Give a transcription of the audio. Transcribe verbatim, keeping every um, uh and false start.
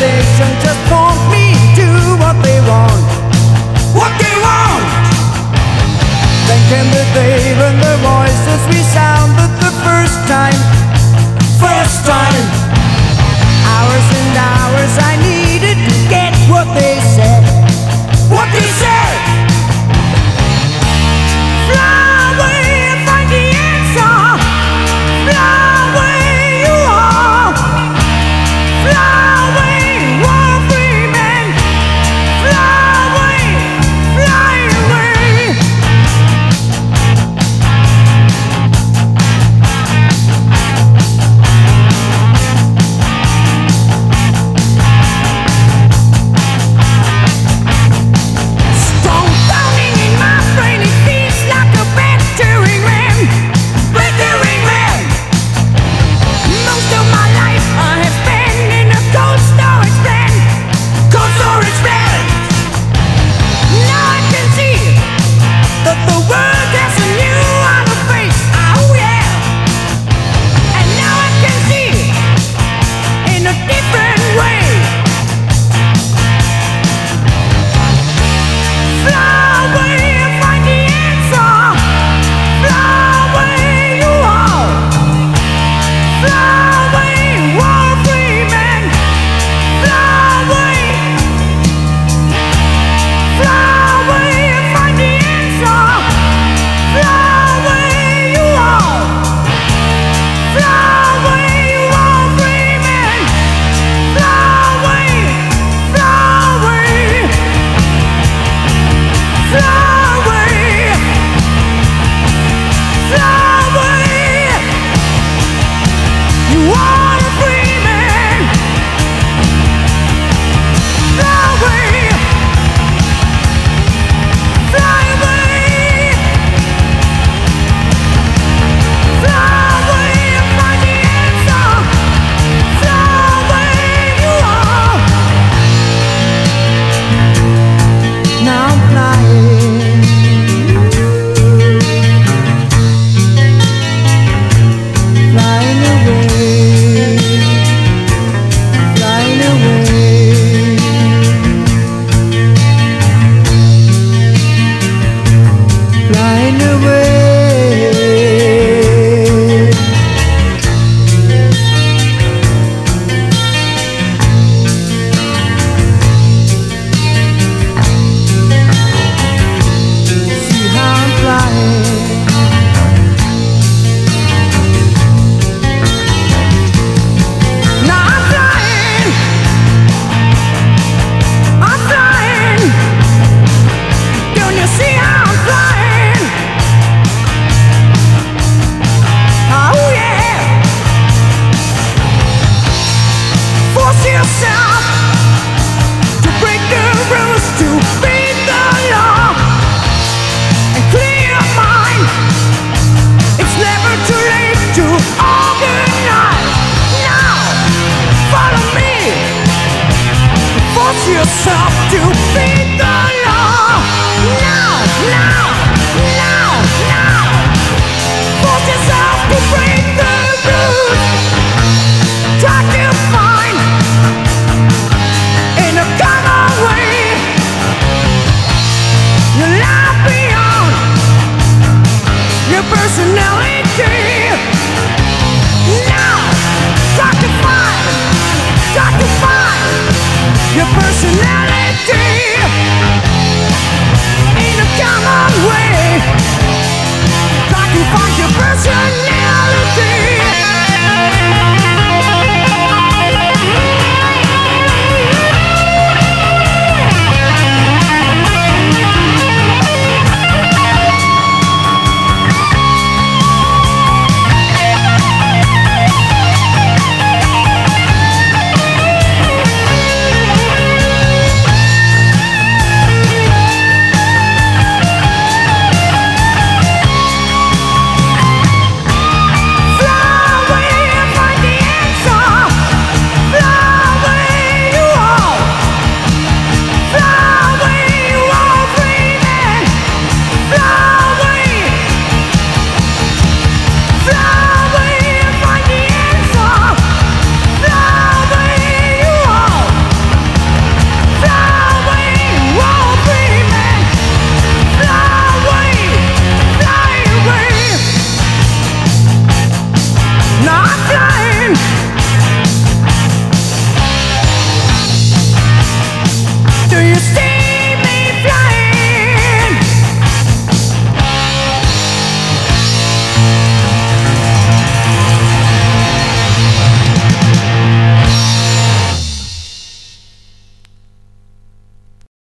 civilization just won't me do what they want. What they want. Then came the day when their voices resounded the first time. First time. Hours and hours I needed to get what they said. What they said. Fly away and find the answer. Fly away, you are. Fly away, war free men. Fly away, fly away. Strong pounding in my brain, it feels like a battering ram. Battering ram. Most of my life I have spent in a cold storage plant. Cold storage plant. Now I can see that the world has a new outer face. Oh yeah. And now I can see in a different way. Fly away and find the answer. Fly away, you are. Fly away, war free men. Fly away. Fly away and find the answer. Fly away, you are. Fly away, war free men. Fly away. Fly away. Fly away. Fly away. You are a free man. Fly away. Fly away. Fly away and find the answer. Fly away, you are. Now I'm flying. Flying away. Flying away. Flying away. See how I'm flying. Now I'm flying. I'm flying. Don't you see how I'm flying? Oh yeah. Force yourself to break the rules, to beat the law, and clear your mind. It's never too late to organize. Now, follow me. Force yourself to